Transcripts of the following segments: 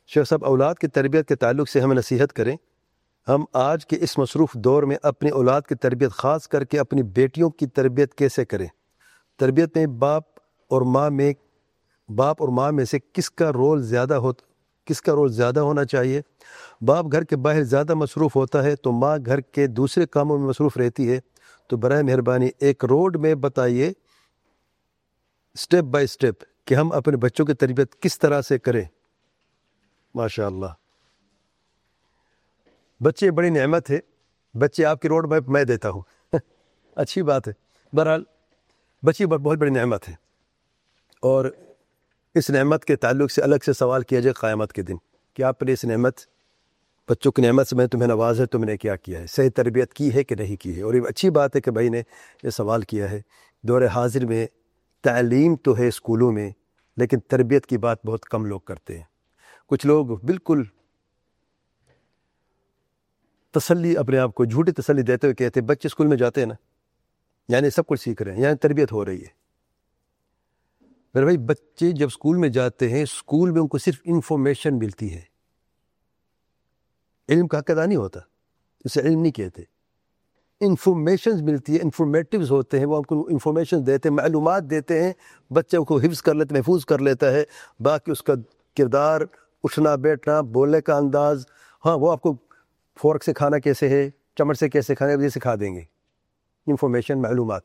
شیخ صاحب اولاد کی تربیت کے تعلق سے ہمیں نصیحت کریں. ہم آج کے اس مصروف دور میں اپنی اولاد کی تربیت خاص کر کے اپنی بیٹیوں کی تربیت کیسے کریں؟ تربیت میں باپ اور ماں میں سے کس کا رول زیادہ ہونا چاہیے؟ باپ گھر کے باہر زیادہ مصروف ہوتا ہے تو ماں گھر کے دوسرے کاموں میں مصروف رہتی ہے، تو برائے مہربانی ایک روڈ میں بتائیے اسٹیپ بائی اسٹیپ کہ ہم اپنے بچوں کی تربیت کس طرح سے کریں. ماشاء اللہ، بچے بڑی نعمت ہے. بچے آپ کی روڈ میپ میں دیتا ہوں. اچھی بات ہے. بہرحال بچی بہت بڑی نعمت ہے، اور اس نعمت کے تعلق سے الگ سے سوال کیا جائے قیامت کے دن کہ آپ نے اس نعمت بچوں کی نعمت سے میں تمہیں نواز ہے، تم نے کیا کیا ہے، صحیح تربیت کی ہے کہ نہیں کی ہے. اور یہ اچھی بات ہے کہ بھائی نے یہ سوال کیا ہے. دور حاضر میں تعلیم تو ہے اسکولوں میں، لیکن تربیت کی بات بہت کم لوگ کرتے ہیں. کچھ لوگ بالکل تسلی، اپنے آپ کو جھوٹی تسلی دیتے ہوئے کہتے ہیں بچے اسکول میں جاتے ہیں نا، یعنی سب کچھ سیکھ رہے ہیں، یعنی تربیت ہو رہی ہے. میرے بھائی بچے جب اسکول میں جاتے ہیں، اسکول میں ان کو صرف انفارمیشن ملتی ہے، علم کا حق ادا نہیں ہوتا، اسے علم نہیں کہتے. انفارمیشنز ملتی ہے، انفارمیٹیوز ہوتے ہیں، وہ آپ کو انفارمیشن دیتے ہیں، معلومات دیتے ہیں. بچے کو حفظ کر لیتے، محفوظ کر لیتا ہے. باقی اس کا کردار، اٹھنا بیٹھنا، بولنے کا انداز، ہاں وہ آپ کو فورک سے کھانا کیسے ہے، چمچ سے کیسے کھانا ہے، یہ سکھا دیں گے. انفارمیشن، معلومات.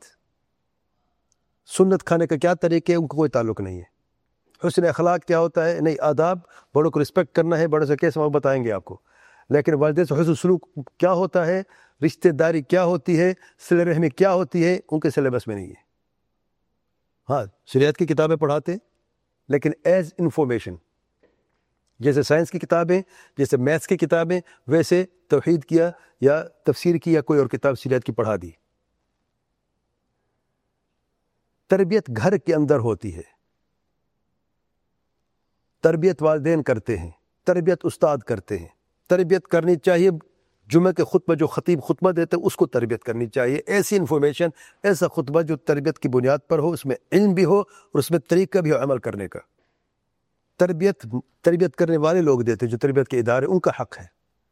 سنت کھانے کا کیا طریقے، ان کو کوئی تعلق نہیں ہے. حسن اخلاق کیا ہوتا ہے، نہیں آداب، بڑوں کو رسپیکٹ کرنا ہے، بڑوں سے کیسے وہ بتائیں گے آپ کو. لیکن والدین سے حسن سلوک کیا ہوتا ہے، رشتہ داری کیا ہوتی ہے، صلہ رحمی کیا ہوتی ہے، ان کے سلیبس میں نہیں ہے. ہاں شریعت کی کتابیں پڑھاتے، لیکن ایز انفارمیشن، جیسے سائنس کی کتابیں، جیسے میتھس کی کتابیں، ویسے توحید کیا یا تفسیر کی یا کوئی اور کتاب شریعت کی پڑھا دی. تربیت گھر کے اندر ہوتی ہے، تربیت والدین کرتے ہیں، تربیت استاد کرتے ہیں. تربیت کرنی چاہیے، جمعہ کے خطبہ جو خطیب خطبہ دیتے ہیں اس کو تربیت کرنی چاہیے. ایسی انفارمیشن، ایسا خطبہ جو تربیت کی بنیاد پر ہو، اس میں علم بھی ہو اور اس میں طریقہ بھی ہو عمل کرنے کا. تربیت کرنے والے لوگ دیتے ہیں، جو تربیت کے ادارے، ان کا حق ہے.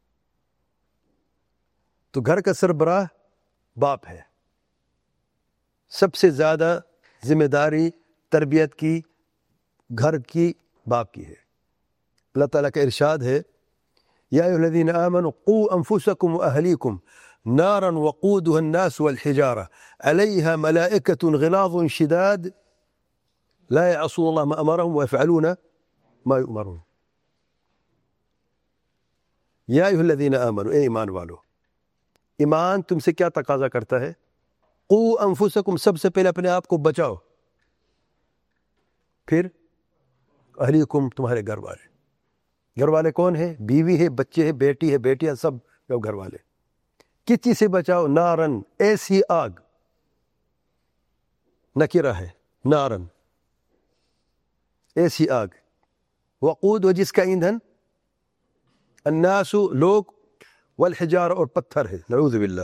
تو گھر کا سربراہ باپ ہے. سب سے زیادہ ذمہ داری تربیت کی گھر کی باپ کی ہے. اللہ تعالیٰ کا ارشاد ہے، یا ایھا الذین آمنوا قوا انفسکم واہلیکم نارا وقودها الناس والحجارہ علیہا ملائکۃ غلاظ شداد لا یعصون اللہ ما امرهم ویفعلون ما یؤمرون. یا ایھا الذین آمنوا، اے ایمان والو، ایمان تم سے کیا تقاضا کرتا ہے؟ قوا انفسکم، سب سے پہلے اپنے آپ کو بچاؤ، پھر اہلیکم، تمہارے گھر والے. گھر والے کون ہیں؟ بیوی ہے، بچے ہیں، بیٹی ہے، بیٹیاں، سب گھر والے. کس چیز سے بچاؤ؟ نارن، ایسی آگ، نکرہ ہے، نارن ایسی آگ، وقود، و جس کا ایندھن، الناس، لوگ، والحجار، اور پتھر ہے، نعوذ باللہ.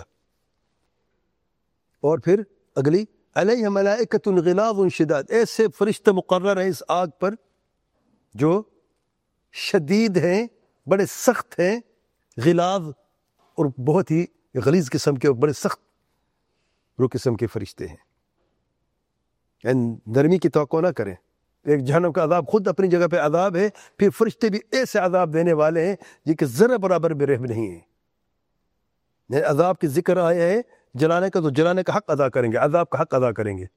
اور پھر اگلی، علیہ ملائکۃ غلاظ شداد، ایسے فرشتے مقرر ہیں اس آگ پر جو شدید ہیں، بڑے سخت ہیں، غلاظ، اور بہت ہی غلیظ قسم کے اور بڑے سخت روح قسم کے فرشتے ہیں. یعنی نرمی کی توقع نہ کریں. ایک جہنم کا عذاب خود اپنی جگہ پہ عذاب ہے، پھر فرشتے بھی ایسے عذاب دینے والے ہیں جن کے ذرہ برابر بھی رحم نہیں ہے. یعنی عذاب کی ذکر آیا ہے جلانے کا، تو جلانے کا حق ادا کریں گے، عذاب کا حق ادا کریں گے.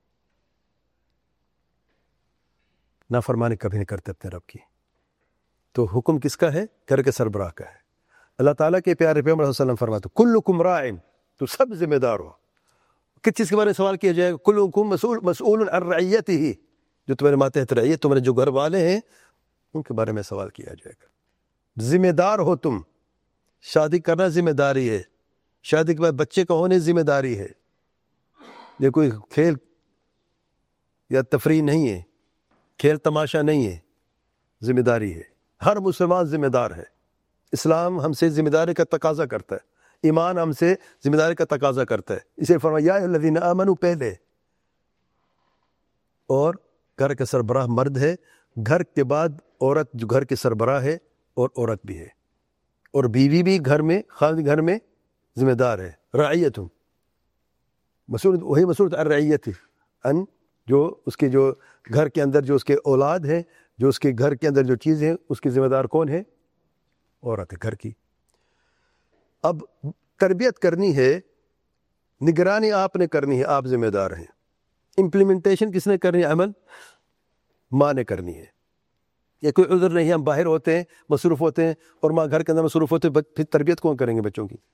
نافرمانی کبھی نہیں کرتے اپنے رب کی. تو حکم کس کا ہے؟ گھر کے سربراہ کا ہے. اللہ تعالیٰ کے پیارے پیغمبر صلی اللہ علیہ وسلم فرماتے کلکم راع، تو سب ذمہ دار ہو. کس چیز کے بارے میں سوال کیا جائے گا؟ کلکم مسئول عن رعیتہ، جو تمہارے ماتحت رعیت، تمہارے جو گھر والے ہیں ان کے بارے میں سوال کیا جائے گا. ذمہ دار ہو تم. شادی کرنا ذمہ داری ہے، شادی کے بعد بچے کا ہونے ذمہ داری ہے. یہ کوئی کھیل یا تفریح نہیں ہے، کھیل تماشا نہیں ہے، ذمہ داری ہے. ہر مسلمان ذمہ دار ہے. اسلام ہم سے ذمہ داری کا تقاضا کرتا ہے، ایمان ہم سے ذمہ داری کا تقاضا کرتا ہے. اسے فرمایا یا ایھا الذین آمنوا پہلے، اور گھر کا سربراہ مرد ہے. گھر کے بعد عورت جو گھر کے سربراہ ہے اور عورت بھی ہے، اور بیوی بھی گھر میں، خاوند گھر میں ذمہ دار ہے. رعیت مسئول، وہی مسئول الرعیت ان، جو اس کے جو گھر کے اندر جو اس کے اولاد ہیں، جو اس کے گھر کے اندر جو چیزیں ہیں، اس کی ذمہ دار کون ہے؟ عورت ہے گھر کی. اب تربیت کرنی ہے، نگرانی آپ نے کرنی ہے، آپ ذمہ دار ہیں. امپلیمنٹیشن کس نے کرنی ہے؟ عمل ماں نے کرنی ہے. یہ کوئی عذر نہیں ہے، ہم باہر ہوتے ہیں، مصروف ہوتے ہیں، اور ماں گھر کے اندر مصروف ہوتے ہیں، پھر تربیت کون کریں گے بچوں کی؟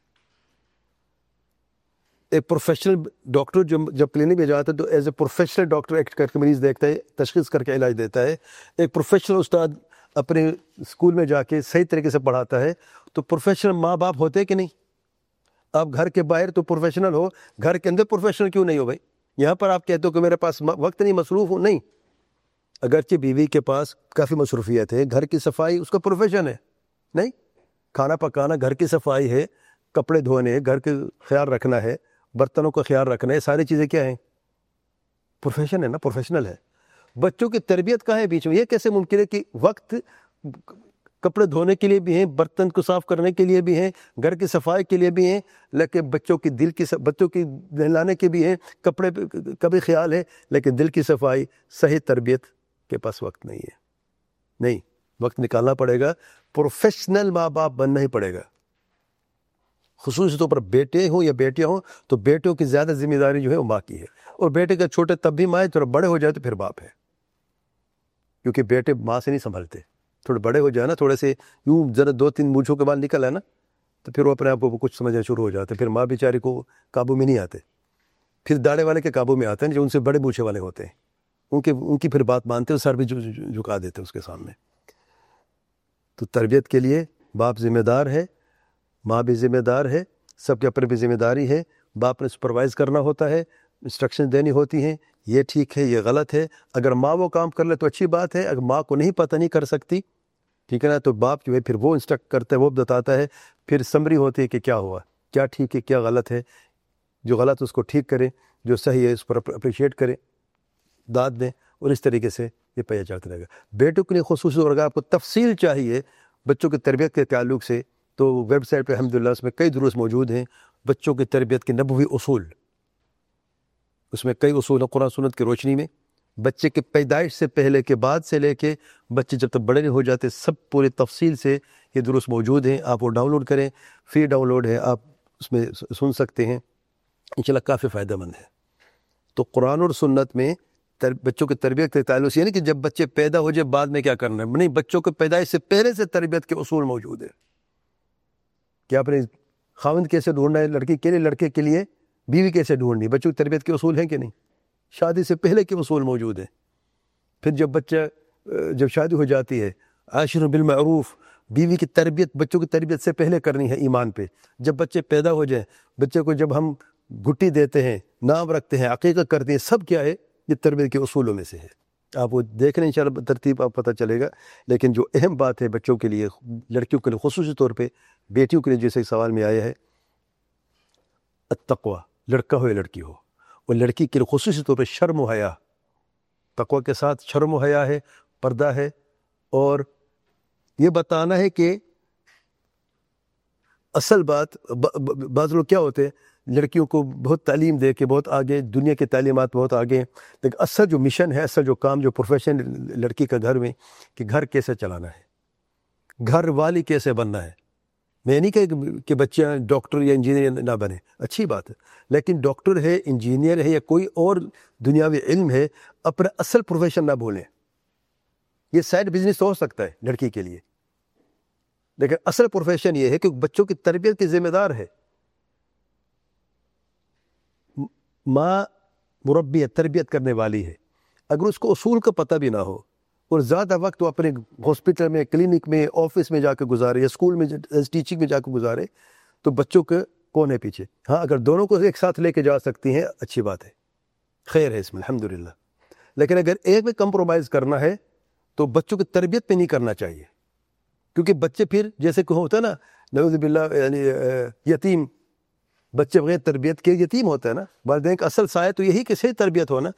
ایک پروفیشنل ڈاکٹر جب کلینک میں جاتا ہے تو as a professional doctor act کر کے مریض دیکھتا ہے، تشخیص کر کے علاج دیتا ہے. ایک پروفیشنل استاد اپنے اسکول میں جا کے صحیح طریقے سے پڑھاتا ہے. تو پروفیشنل ماں باپ ہوتے کہ نہیں؟ آپ گھر کے باہر تو پروفیشنل ہو، گھر کے اندر پروفیشنل کیوں نہیں ہو بھائی؟ یہاں پر آپ کہتے ہو کہ میرے پاس وقت نہیں، مصروف ہوں. نہیں، اگرچہ بیوی کے پاس کافی مصروفیت ہے، گھر کی صفائی اس کا پروفیشن ہے. نہیں، کھانا پکانا گھر کی صفائی ہے، کپڑے دھونے، گھر کے خیال رکھنا ہے، برتنوں کا خیال رکھنا ہے، ساری چیزیں کیا ہیں؟ پروفیشن ہے نا، پروفیشنل ہے. بچوں کی تربیت کہاں ہے بیچ میں؟ یہ کیسے ممکن ہے کہ وقت کپڑے دھونے کے لیے بھی ہیں، برتن کو صاف کرنے کے لیے بھی ہیں، گھر کی صفائی کے لیے بھی ہیں، لیکن بچوں کی نہلانے کے بھی ہیں، کپڑے کا بھی خیال ہے، لیکن دل کی صفائی، صحیح تربیت کے پاس وقت نہیں ہے. نہیں، وقت نکالنا پڑے گا، پروفیشنل ماں باپ بننا ہی پڑے گا. خصوصی طور پر بیٹے ہوں یا بیٹیاں ہوں تو بیٹوں کی زیادہ ذمہ داری جو ہے وہ ماں کی ہے، اور بیٹے کا چھوٹے تب بھی ماں ہے، تھوڑا بڑے ہو جائے تو پھر باپ ہے. کیونکہ بیٹے ماں سے نہیں سنبھلتے، تھوڑے بڑے ہو جائے نا، تھوڑے سے یوں ذرا 2-3 مونچھوں کے بعد نکل ہے نا، تو پھر وہ اپنے آپ کو کچھ سمجھنا شروع ہو جاتے، پھر ماں بیچاری کو قابو میں نہیں آتے. پھر داڑھے والے کے قابو میں آتے ہیں جو ان سے بڑے مونچھے والے ہوتے ہیں، ان کی پھر بات مانتے ہیں، سر بھی جھکا دیتے ہیں اس کے سامنے. تو تربیت کے لیے باپ ذمہ دار ہے، ماں بھی ذمہ دار ہے، سب کے اوپر بھی ذمہ داری ہے. باپ نے سپروائز کرنا ہوتا ہے، انسٹرکشن دینی ہوتی ہیں، یہ ٹھیک ہے، یہ غلط ہے. اگر ماں وہ کام کر لے تو اچھی بات ہے، اگر ماں کو نہیں پتہ نہیں کر سکتی، ٹھیک ہے نا، تو باپ جو ہے پھر وہ انسٹرکٹ کرتا ہے، وہ بتاتا ہے، پھر سمری ہوتی ہے کہ کیا ہوا، کیا ٹھیک ہے، کیا غلط ہے. جو غلط اس کو ٹھیک کرے، جو صحیح ہے اس پر اپریشیٹ کرے، داد دیں، اور اس طریقے سے یہ پیا چلتا رہے گا. بیٹوں کے لیے خصوصی اور اگر آپ کو تفصیل چاہیے بچوں کی تربیت کے تعلق سے تو ویب سائٹ پہ الحمدللہ اس میں کئی دروس موجود ہیں، بچوں کی تربیت کے نبوی اصول. اس میں کئی اصول ہیں قرآن سنت کی روشنی میں. بچے کے پیدائش سے پہلے کے بعد سے لے کے بچے جب تک بڑے نہیں ہو جاتے، سب پوری تفصیل سے یہ دروس موجود ہیں. آپ وہ ڈاؤن لوڈ کریں، فری ڈاؤن لوڈ ہے، آپ اس میں سن سکتے ہیں، انشاءاللہ کافی فائدہ مند ہے. تو قرآن اور سنت میں بچوں کی تربیت کے تعلق سے یعنی کہ جب بچے پیدا ہو جائے بعد میں کیا کرنا ہے، نہیں، بچوں کے پیدائش سے پہلے سے تربیت کے اصول موجود ہیں. کہ آپ نے خاوند کیسے ڈھونڈنا ہے لڑکی کے لیے، لڑکے کے لیے بیوی کیسے ڈھونڈنی، بچوں کی تربیت کے اصول ہیں کہ نہیں؟ شادی سے پہلے کے اصول موجود ہیں. پھر جب شادی ہو جاتی ہے، عاشر بالمعروف، بیوی کی تربیت بچوں کی تربیت سے پہلے کرنی ہے ایمان پہ. جب بچے پیدا ہو جائیں، بچے کو جب ہم گٹی دیتے ہیں، نام رکھتے ہیں، عقیقہ کرتے ہیں، سب کیا ہے؟ یہ تربیت کے اصولوں میں سے ہے. آپ وہ دیکھ لیں انشاءاللہ ترتیب آپ پتہ چلے گا. لیکن جو اہم بات ہے بچوں کے لیے، لڑکیوں کے لیے خصوصی طور پہ، بیٹیوں کے لیے جیسے سوال میں آیا ہے، التقوی، لڑکا ہو یا لڑکی ہو، اور لڑکی کے لیے خصوصی طور پہ شرم و حیا. تقوی کے ساتھ شرم و حیا ہے، پردہ ہے، اور یہ بتانا ہے کہ اصل بات بعض لوگ کیا ہوتے ہیں، لڑکیوں کو بہت تعلیم دے کے بہت آگے، دنیا کی تعلیمات بہت آگے، لیکن اصل جو مشن ہے، اصل جو کام، جو پروفیشن لڑکی کا گھر میں، کہ گھر کیسے چلانا ہے، گھر والی کیسے بننا ہے. میں نہیں کہ بچیاں ڈاکٹر یا انجینئر نہ بنے، اچھی بات ہے، لیکن ڈاکٹر ہے، انجینئر ہے، یا کوئی اور دنیاوی علم ہے، اپنا اصل پروفیشن نہ بھولیں. یہ سائڈ بزنس ہو سکتا ہے لڑکی کے لیے، لیکن اصل پروفیشن یہ ہے کہ بچوں کی تربیت کی ذمہ دار ہے. ماں مربی ہے، تربیت کرنے والی ہے. اگر اس کو اصول کا پتہ بھی نہ ہو اور زیادہ وقت وہ اپنے ہاسپٹل میں، کلینک میں، آفس میں جا کے گزارے، یا اسکول میں ٹیچنگ میں جا کے گزارے، تو بچوں کے کون ہے پیچھے؟ ہاں، اگر دونوں کو ایک ساتھ لے کے جا سکتی ہیں اچھی بات ہے، خیر ہے اس میں الحمدللہ. لیکن اگر ایک میں کمپرومائز کرنا ہے تو بچوں کی تربیت پہ نہیں کرنا چاہیے. کیونکہ بچے پھر جیسے کہ ہوتا ہے نا، نعوذ باللہ، یعنی یتیم، بچے بغیر تربیت کے یتیم ہوتا ہے نا. والدین کا اصل سایہ تو یہی کہ صحیح تربیت ہو نا.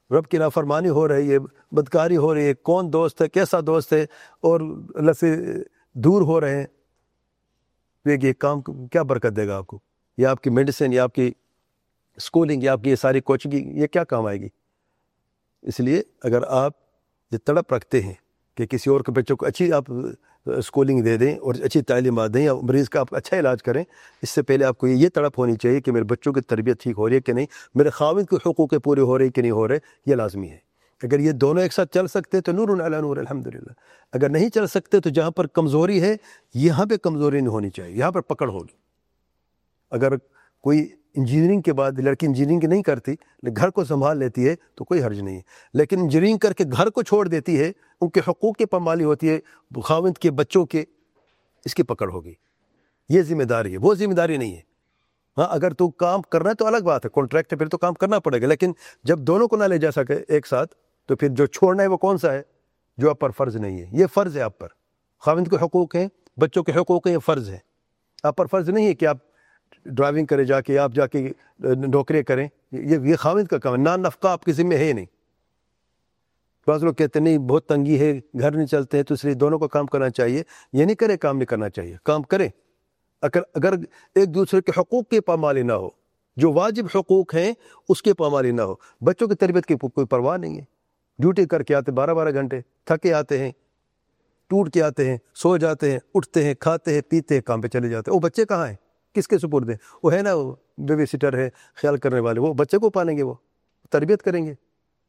رب کی نافرمانی ہو رہی ہے، بدکاری ہو رہی ہے، کون دوست ہے، کیسا دوست ہے، اور اللہ سے دور ہو رہے ہیں، یہ کام کیا برکت دے گا آپ کو؟ یا آپ کی میڈیسن، یا آپ کی اسکولنگ، یا آپ کی یہ ساری کوچنگ، یہ کیا کام آئے گی؟ اس لیے اگر آپ یہ تڑپ رکھتے ہیں کہ کسی اور کے بچوں کو اچھی آپ اسکولنگ دے دیں اور اچھی تعلیمات دیں، یا مریض کا آپ اچھا علاج کریں، اس سے پہلے آپ کو یہ تڑپ ہونی چاہیے کہ میرے بچوں کی تربیت ٹھیک ہو رہی ہے کہ نہیں، میرے خاوند کے حقوق پورے ہو رہے کہ نہیں ہو رہے، یہ لازمی ہے۔ اگر یہ دونوں ایک ساتھ چل سکتے تو نور علی نور، الحمدللہ۔ اگر نہیں چل سکتے تو جہاں پر کمزوری ہے یہاں پہ کمزوری نہیں ہونی چاہیے، یہاں پر پکڑ ہوگی۔ اگر کوئی انجینئرنگ کے بعد لڑکی انجینئرنگ نہیں کرتی، گھر کو سنبھال لیتی ہے تو کوئی حرج نہیں ہے، لیکن انجینئرنگ کر کے گھر کو چھوڑ دیتی ہے، ان کے حقوق کی پامالی ہوتی ہے، خاوند کے بچوں کے، اس کی پکڑ ہوگی۔ یہ ذمہ داری ہے، وہ ذمہ داری نہیں ہے۔ ہاں اگر تو کام کرنا ہے تو الگ بات ہے، کانٹریکٹ ہے، پھر تو کام کرنا پڑے گا، لیکن جب دونوں کو نہ لے جا سکے ایک ساتھ تو پھر جو چھوڑنا ہے وہ کون سا ہے؟ جو آپ پر فرض نہیں ہے۔ یہ فرض ہے آپ پر، خاوند کے حقوق ہیں، بچوں کے حقوق ہیں، یہ فرض ہے۔ آپ پر فرض نہیں ہے کہ آپ ڈرائیونگ کرے جا کے، آپ جا کے نوکری کریں، یہ خاوند کا کام ہے، نان نفقہ آپ کے ذمہ ہے نہیں۔ بعض لوگ کہتے ہیں نہیں بہت تنگی ہے، گھر نہیں چلتے ہیں، تو اس لیے دونوں کو کام کرنا چاہیے۔ یہ نہیں کرے، کام نہیں کرنا چاہیے، کام کریں۔ اگر ایک دوسرے کے حقوق کی پامالی نہ ہو، جو واجب حقوق ہیں اس کی پامالی نہ ہو، بچوں کی تربیت کی کوئی پرواہ نہیں ہے، ڈیوٹی کر کے آتے 12 گھنٹے، تھکے آتے ہیں، ٹوٹ کے آتے ہیں، سو جاتے ہیں، اٹھتے ہیں، کھاتے ہیں، پیتے ہیں، کام پہ چلے جاتے ہیں۔ وہ بچے کہاں ہیں؟ کس کے سپرد ہیں؟ وہ ہے نا، وہ بیبی سٹر ہے، خیال کرنے والے، وہ بچے کو پالیں گے، وہ تربیت کریں گے،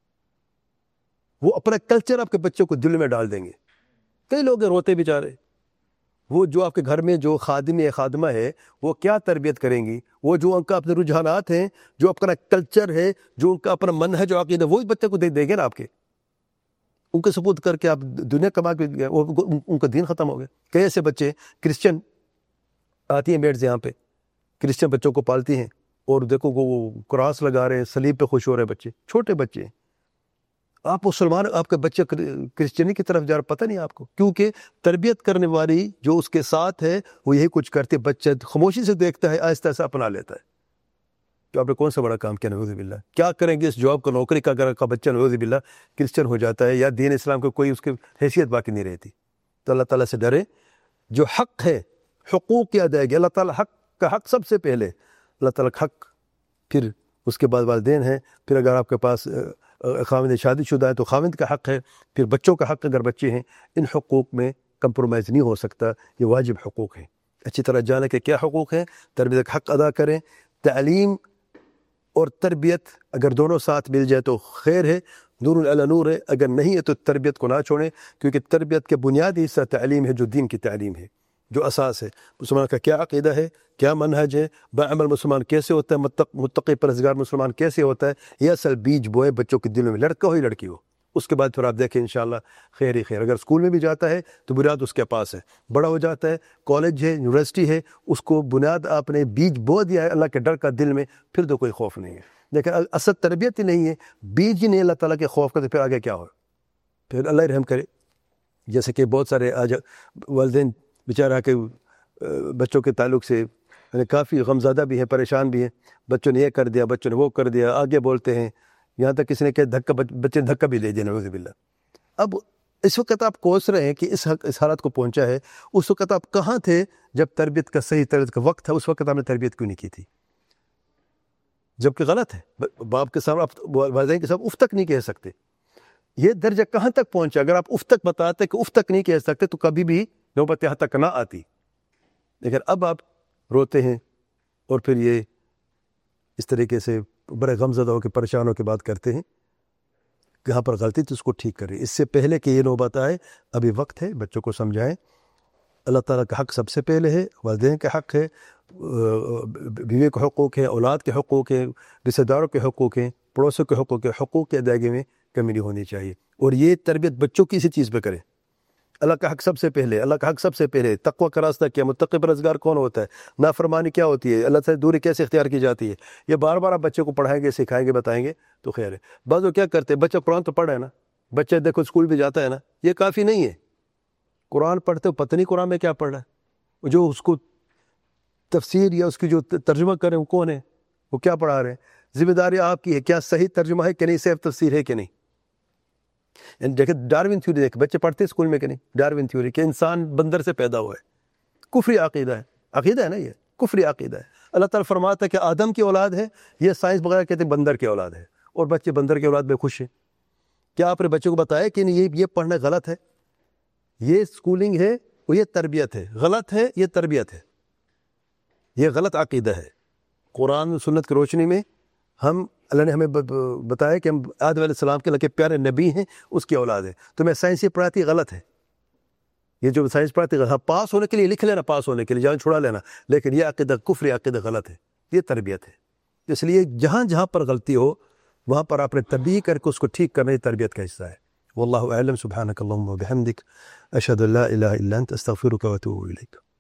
وہ اپنا کلچر آپ کے بچوں کو دل میں ڈال دیں گے۔ کئی لوگ روتے بیچارے، وہ جو آپ کے گھر میں جو خادم یا خادمہ ہے وہ کیا تربیت کریں گی؟ وہ جو ان کا اپنے رجحانات ہیں، جو اپنا کلچر ہے، جو ان کا اپنا منہج و عقیدہ، وہی بچے کو دے گے نا آپ کے، ان کے سپورٹ کر کے آپ دنیا کما کے ان کا دین ختم ہو گیا۔ کئی ایسے بچے کرسچن آتی ہیں میڈز یہاں پہ، کرسچن بچوں کو پالتی ہیں، اور دیکھو وہ کراس لگا رہے ہیں، صلیب پہ خوش ہو رہے بچے، چھوٹے بچے ہیں۔ آپ مسلمان، آپ کے بچے کرسچنی کی طرف جا رہے، پتہ نہیں آپ کو، کیونکہ تربیت کرنے والی جو اس کے ساتھ ہے وہ یہی کچھ کرتی ہے۔ بچہ خاموشی سے دیکھتا ہے، آہستہ آہستہ اپنا لیتا ہے۔ تو آپ نے کون سا بڑا کام کیا؟ نعوذ باللہ۔ کیا کریں گے اس جاب کو، نوکری کا اگر کا بچہ نعوذ باللہ کرسچن ہو جاتا ہے یا دین اسلام کو کوئی اس کی حیثیت باقی نہیں رہتی۔ تو اللہ تعالیٰ سے ڈرے، جو حق ہے، حقوق کی ادائیگی، اللہ تعالیٰ حق کا حق سب سے پہلے، اللہ تعالیٰ کا حق، پھر اس کے بعد والدین ہیں، پھر اگر آپ کے پاس خاوند شادی شدہ ہے تو خاوند کا حق ہے، پھر بچوں کا حق اگر بچے ہیں۔ ان حقوق میں کمپرومائز نہیں ہو سکتا، یہ واجب حقوق ہیں۔ اچھی طرح جانے کہ کیا حقوق ہیں، تربیت کا حق ادا کریں۔ تعلیم اور تربیت اگر دونوں ساتھ مل جائے تو خیر ہے، نور علی نور ہے۔ اگر نہیں ہے تو تربیت کو نہ چھوڑیں، کیونکہ تربیت کے بنیادی حصہ تعلیم ہے، جو دین کی تعلیم ہے، جو اساس ہے۔ مسلمان کا کیا عقیدہ ہے، کیا منہج ہے، بعمل مسلمان کیسے ہوتا ہے، متقی پرہیزگار مسلمان کیسے ہوتا ہے، یہ اصل بیج بوئے بچوں کے دلوں میں، لڑکا ہو یا لڑکی ہو۔ اس کے بعد پھر آپ دیکھیں انشاءاللہ خیر ہی خیر۔ اگر اسکول میں بھی جاتا ہے تو بنیاد اس کے پاس ہے، بڑا ہو جاتا ہے، کالج ہے، یونیورسٹی ہے، اس کو بنیاد آپ نے بیج بو دیا ہے اللہ کے ڈر کا دل میں، پھر تو کوئی خوف نہیں ہے۔ لیکن اصل تربیت ہی نہیں ہے، بیج ہی نہیں اللہ تعالیٰ کے خوف کا، تو پھر آگے کیا ہو؟ پھر اللہ رحم کرے۔ جیسے کہ بہت سارے آج والدین بیچارہ کے بچوں کے تعلق سے کافی غمزدہ بھی ہیں، پریشان بھی ہیں، بچوں نے یہ کر دیا، بچوں نے وہ کر دیا، آگے بولتے ہیں، یہاں تک کسی نے کہ بچے نے دھکا بھی لے دیا، نعوذ باللہ۔ اب اس وقت آپ کوس رہے ہیں کہ اس حالت کو پہنچا ہے، اس وقت آپ کہاں تھے جب تربیت کا صحیح تربیت کا وقت تھا؟ اس وقت آپ نے تربیت کیوں نہیں کی تھی؟ جبکہ غلط ہے، باپ کے سامنے آپ والدین کے سامنے اف تک نہیں کہہ سکتے۔ یہ درجہ کہاں تک پہنچا؟ اگر آپ اف تک بتاتے کہ اف تک نہیں کہہ سکتے تو کبھی بھی نوبت یہاں تک نہ آتی۔ لیکن اب آپ روتے ہیں اور پھر یہ اس طریقے سے بڑے غمزدہ ہو کے پریشان ہو کے بات کرتے ہیں۔ کہاں پر غلطی تو اس کو ٹھیک کریں، اس سے پہلے کہ یہ نوبت آئے، ابھی وقت ہے، بچوں کو سمجھائیں۔ اللہ تعالیٰ کا حق سب سے پہلے ہے، والدین کا حق ہے، بیوی کے حقوق ہیں، اولاد کے حقوق ہیں، رشتہ داروں کے حقوق ہیں، پڑوسوں کے حقوق ہیں۔ حقوق کی ادائیگی میں کمی نہیں ہونی چاہیے، اور یہ تربیت بچوں کی اسی چیز پہ کریں۔ اللہ کا حق سب سے پہلے، اللہ کا حق سب سے پہلے۔ تقوی کا راستہ کیا، متقی پرہیزگار کون ہوتا ہے، نافرمانی کیا ہوتی ہے، اللہ سے دوری کیسے اختیار کی جاتی ہے، یہ بار بار آپ بچے کو پڑھائیں گے، سکھائیں گے، بتائیں گے تو خیر ہے۔ بعض لوگ کیا کرتے ہیں، بچہ قرآن تو پڑھ رہا ہے نا، بچہ دیکھو اسکول بھی جاتا ہے نا، یہ کافی نہیں ہے۔ قرآن پڑھتے ہو، پتہ نہیں قرآن میں کیا پڑھ رہا ہے، جو اس کو تفسیر یا اس کی جو ترجمہ کریں وہ کون ہے، وہ کیا پڑھا رہے ہیں۔ ذمہ داری آپ کی ہے. کیا صحیح ترجمہ ہے کہ نہیں, صحیح تفسیر ہے کہ نہیں. دیکھیں ڈارون تھیوری, دیکھ بچے پڑھتے اسکول میں کہ نہیں, ڈارون تھیوری کہ انسان بندر سے پیدا ہوا ہے. کفری عقیدہ ہے, عقیدہ ہے نا, یہ کفری عقیدہ ہے. اللہ تعالیٰ فرماتا ہے کہ آدم کی اولاد ہے, یہ سائنس وغیرہ کہتے ہیں بندر کی اولاد ہے, اور بچے بندر کی اولاد میں خوش ہیں. کیا آپ نے بچوں کو بتایا کہ یہ پڑھنا غلط ہے, یہ اسکولنگ ہے, اور یہ تربیت ہے, غلط ہے, یہ تربیت ہے, یہ غلط عقیدہ ہے. قرآن و سنت کی روشنی میں ہم, اللہ نے ہمیں بتایا کہ ہم آدم علیہ السلام کے اللہ کے پیارے نبی ہیں, اس کی اولاد ہے. تو میں سائنس یہ پڑھاتی غلط ہے, یہ جو سائنس پڑھاتی غلط ہے. پاس ہونے کے لیے لکھ لینا, پاس ہونے کے لیے جان چھڑا لینا, لیکن یہ عقیدہ کفری عقیدہ غلط ہے, یہ تربیت ہے. اس لیے جہاں جہاں پر غلطی ہو وہاں پر آپ نے تنبیہ کر کے اس کو ٹھیک کرنا, یہ تربیت کا حصہ ہے. واللہ اعلم. سبحانک اللہم و بحمدک, اشہد ان لا الہ الا انت, استغفرک و اتوب الیک.